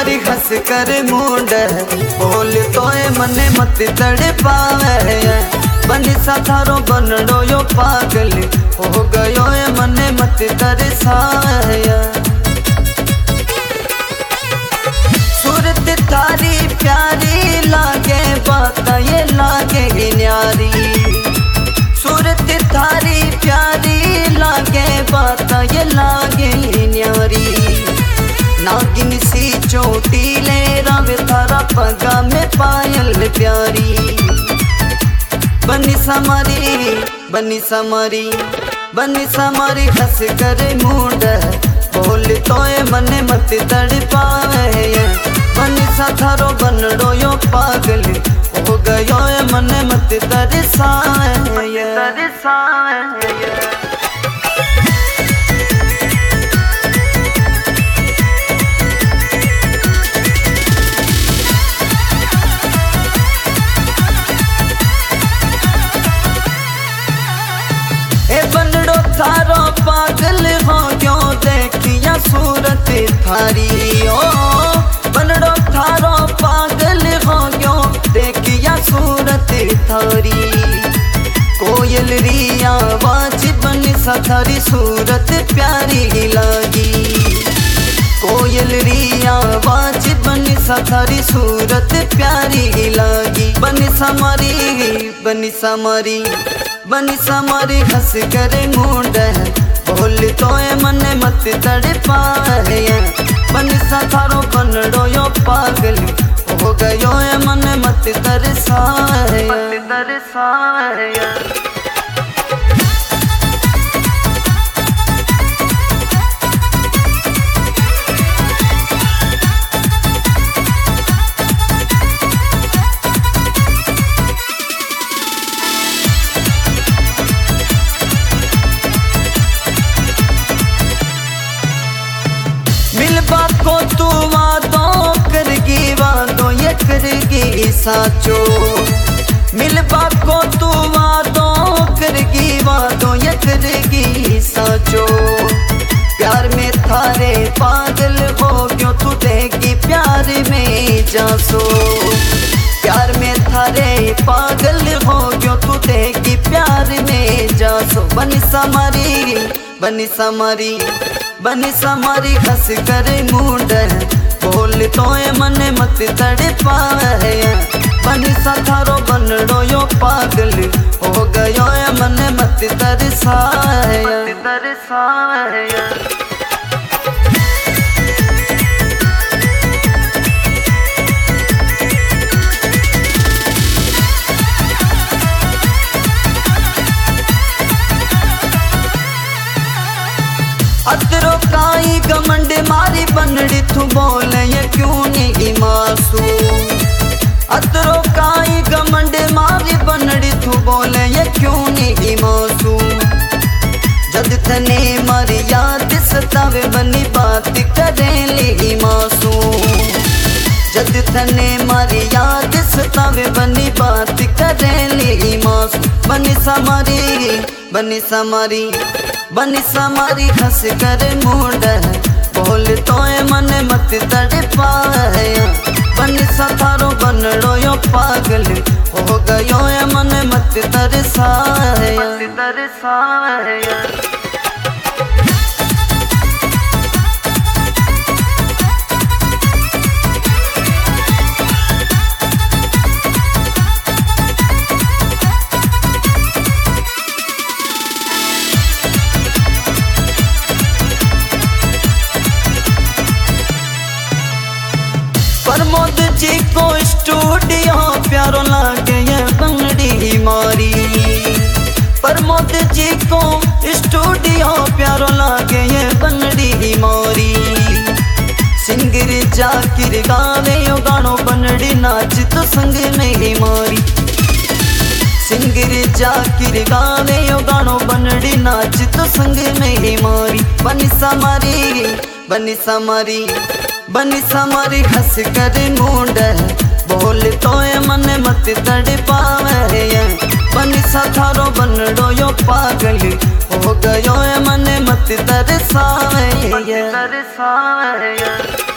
मारी हंस कर मूड बोल तोए मने मत तड़ पावे बनी सा थारो बनड़ो यो पागल हो गयो मने मत तरसावे सूरत थारी प्यारी लागे बात ये लागे न्यारी सूरत थारी प्यारी लागे बात ये लागे न्यारी नागिन सी चोटी ले रवे थारा पगा में पायल प्यारी बनी समारी बनी समारी बनी समारी हंस कर मूड बोल तोए मने मत तड़ पावे बनी सा थारो बनड़ो यो पागल हो गयो मने मत तरसावे बनड़ो थारो पागल हो क्यों देखिया सूरत थारी ओ बनड़ो थारो पागल हो क्यों देखिया सूरत थारी कोयल री आवाज बनी सा थारी सूरत प्यारी लागी कोयल री आवाज बनी सा थारी सूरत प्यारी लागी बनी समारी बनी समारी हंस कर मूड बोल तोए मने मत तड़ पावे बनी सा थारो बनड़ो यो पागल हो गयो मने मत तरसावे मिलबा को तू वादो ये करगी साचो मिलबा को तू वादो ये करगी साचो प्यार में थारे पागल हो क्यों तू देगी प्यार में जासो प्यार में थारे पागल हो क्यों तू देगी प्यार में जासो बनी समारी हंस कर मूड बोल तोए मने मत तड़ पावे बनी सा थारो बनड़ो यो पागल हो गयो मने मत तरसावे अतरो काई गमंड मारी बनड़ी तू बोले ये क्यों नहीं मासू अतरो काई गमंड मारी बनड़ी तू बोले ये क्यों नहीं मासू जद तने मारी याद सतावे बनी बात करे ली मासू जद तने मारी याद सतावे बनी बात करे ली मासू बनी समारी हंस कर मूड बोल तोए मने मत तड़ पावे बनी सा थारो बनड़ो यो पागल हो गयो मने मत तरसावे प्रमोद जी को स्टूडियो प्यारो लागे ये बनड़ी मारी प्रमोद जी को स्टूडियो प्यारो लागे ये बनड़ी मारी सिंगर जाकिर गावे यो गानो बनड़ी नाच तो संग नहीं मारी सिंगर जाकिर गावे यो गानो बनड़ी नाच तो संग नहीं मारी बनी समारी हंस कर मूड बोल तोए मने मत तड़ पावे बनी सा थारो बनड़ो यो पागल हो गयो मने मत तरसावे।